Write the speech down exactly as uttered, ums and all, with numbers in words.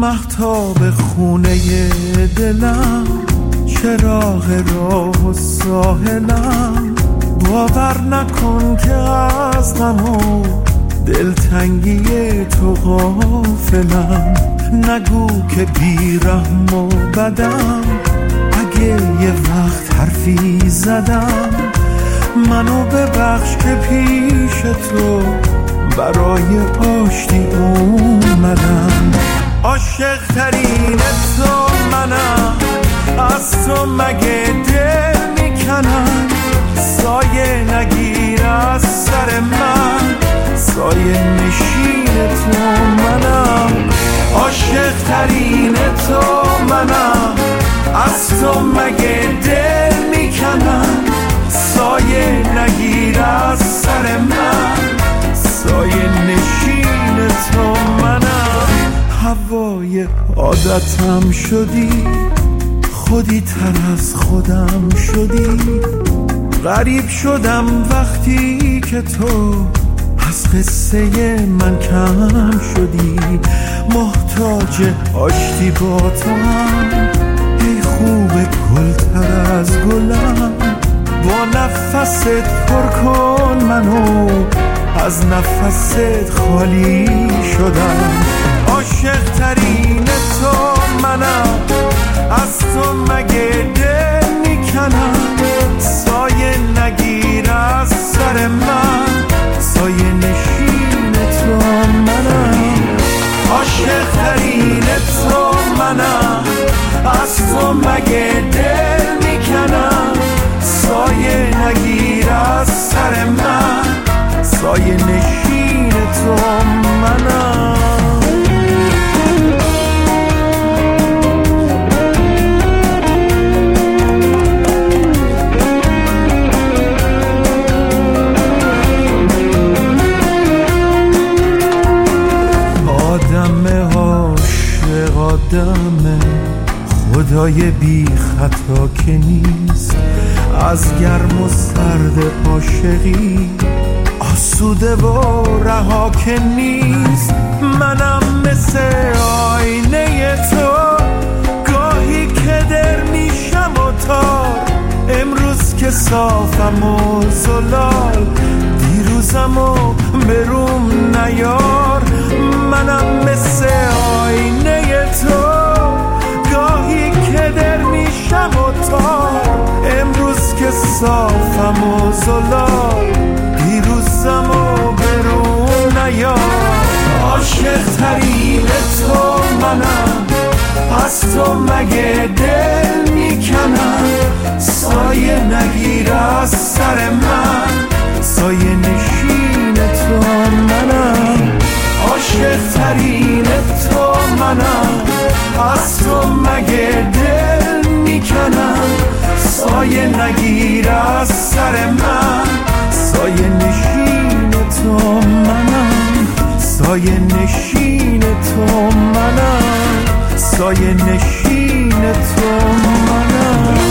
مهتاب خونه دلم، چراغ راه و ساحلم. باور نکن که از غم و دلتنگی تو غافلم. نگو که بیرحم و بدم، اگه یه وقت حرفی زدم. منو ببخش که پیش تو برای آشتی اومدم. عاشق ترین تو منم، از تو مگه دل میکنم. سایه نگیر از سر من، سایه نشین تو منم. عاشق ترین تو منم، از تو مگه دل میکنم. سایه نگیر از سر من، سایه نشین تو منم. هوای عادتم شدی، خودی تر از خودم شدی. غریب شدم وقتی که تو از قصه من کم شدی. محتاج آشتی با تو هم، ای خوب گل تر از گلم. با نفست پر کن منو، از نفست خالی شدم. عاشق ترین تو منم، از تو مگه دل میکنم. سایه نگیر از سر من، سایه نشین تو منم. عاشق ترین تو منم، از تو مگه دل میکنم. سایه نگیر از سر من، سایه نشین تو منم. آدم عاشق آدم، خدای بی خطا که نیست. از گرم و سرد عاشقی آسوده و رها که نیست. منم مثل آینه تو، گاهی که در میشم و تار. امروز که صافم و زلال، دیروزم و بروم نیار. منم مثل آینه تو، گاهی که در میشم و تار. امروز که صافم و زلال، دیروزم و برون نیار. عاشق ترین تو منم، از تو مگه دل میکنم. سایه نگیر از سر من، سایه نشین تو منم. عاشق ترین تو منم، از تو مگه دل میکنم. سایه نگیر از سر من، سایه نشین تو منم. سایه نشین تو منم، سایه نشین تو منم.